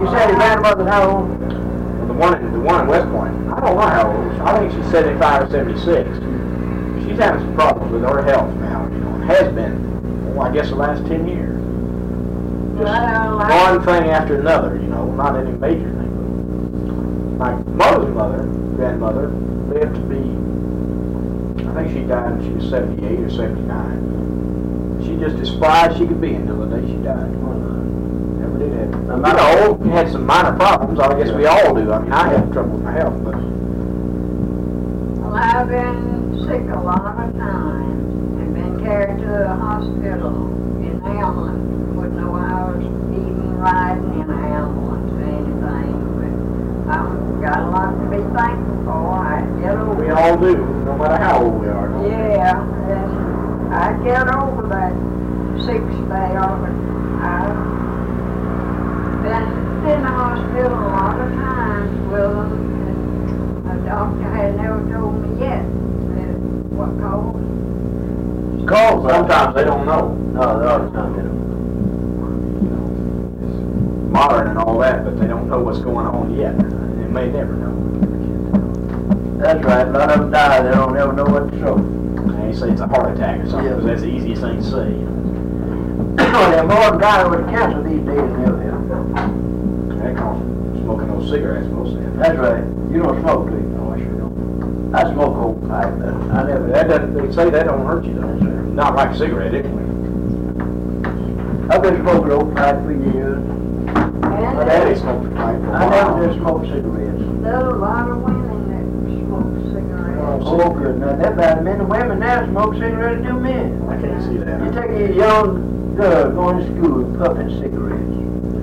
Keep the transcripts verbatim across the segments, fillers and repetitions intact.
You said your grandmother's how old? The one, in, the one in West Point, I don't know how old. I think she's seventy-five or seventy-six. She's having some problems with her health now, you know, has been, well, I guess the last ten years. Just well, one thing after another, you know, not any major thing. But my mother's mother, grandmother, lived to be, I think she died when she was seventy-eight or seventy-nine. She just as spry as she could be until the day she died. Never did have, you know, we had some minor problems. I guess we all do. I mean, I have trouble with my health, but. well, I've been sick a lot of times and been carried to the hospital in ambulance. Wouldn't know I was even riding in an ambulance or anything, but I've got a lot to be thankful for. I get over We all do, no matter how old we are. Yeah, and I get over that sick spell, but I've been in the hospital a lot of times with them, and the doctor had never told me yet that what caused. Cause sometimes they don't know. No, the other time they don't. Modern and all that, but they don't know what's going on yet. They may never know. That's right. A lot of them die. They don't ever know what to show. They say it's a heart attack or something, Yeah. because that's the easiest thing to say. You know. They're more than dying with cancer these days than ever. They call smoking those cigarettes most of them. That's right. You don't smoke, do you? No, I sure don't. I smoke old pipe, but I never. That doesn't, they say that don't hurt you though. Not like a cigarette anyway. I've been smoking old pipe for years. And My daddy smoked a pipe for a I while. never did smoke cigarettes. there's a lot of women that smoke cigarettes. Oh, good. Now, that bad men and women now smoke cigarettes than men. I can't see that. You take a young girl going to school puffing cigarettes.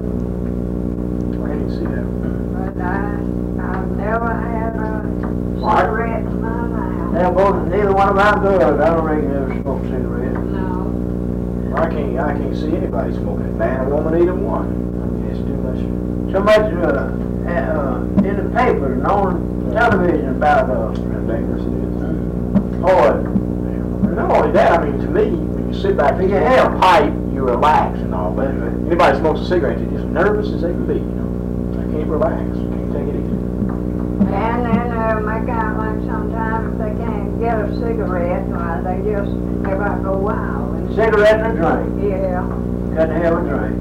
I can't see that. But I, I've never had a cigarette in my life. Now, both, neither one of my girls, I don't reckon ever smoked cigarettes. No. I can't, I can't see anybody smoking it. Man or woman, either one. I mean, it's too much. So much uh, uh, in the paper and on television about uh, How dangerous it is. oil. And not only that, I mean, to me, when you sit back and you have a pipe, you relax and all. But anybody who smokes a cigarette, they're just nervous as they can be, you know. I can't relax. I can't take it easy. And then uh, make out like sometimes if they can't get a cigarette, why they just never go wild. And, Cigarette and a drink. yeah. Got to have a drink.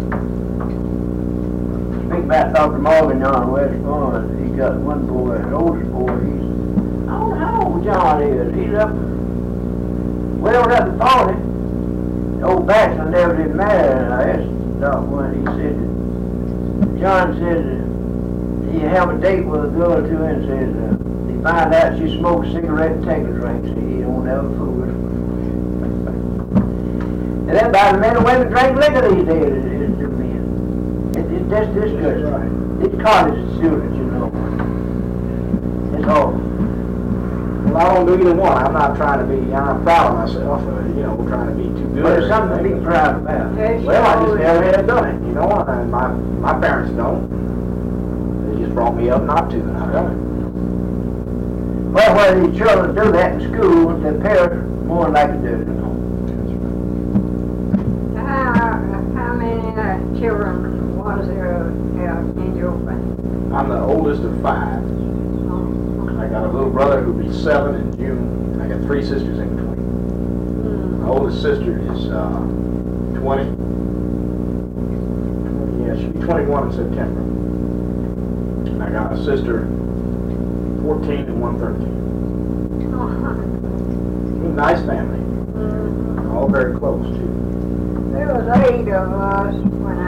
Speak about Doctor Morgan on West Point. He got one boy, the oldest boy. He's, I don't know how old John is. He's up, well up to forty. The old bachelor never did marry. And I asked Doc one. He said, that, John said that he have a date with a girl too, and said uh, he find out she smokes a cigarette and take a drink. So he don't ever fool her. And then by the men and women drink liquor these days, it, it, it, men. It, it, that's disgusting. Right. It's college students, you know. It's awful. Well, I don't do either one. I'm not trying to be, I'm proud of myself, uh, you know, trying to be too good. But or it's something to be anything. proud about. They Well, I just sure never is. had done it, you know, and my, my parents don't. They just brought me up not to, and I've done it. Well, whether these children do that in school, their parents more than likely do it at home. How, how many uh, children was there uh, in your family? I'm the oldest of five. I got a little brother who'll be seven in June. I got three sisters in between. My oldest sister is uh, twenty. Yeah, she'll be twenty-one in September. And I got a sister, fourteen and one thirteen. Nice family. Mm. All very close, too. There was eight of us when I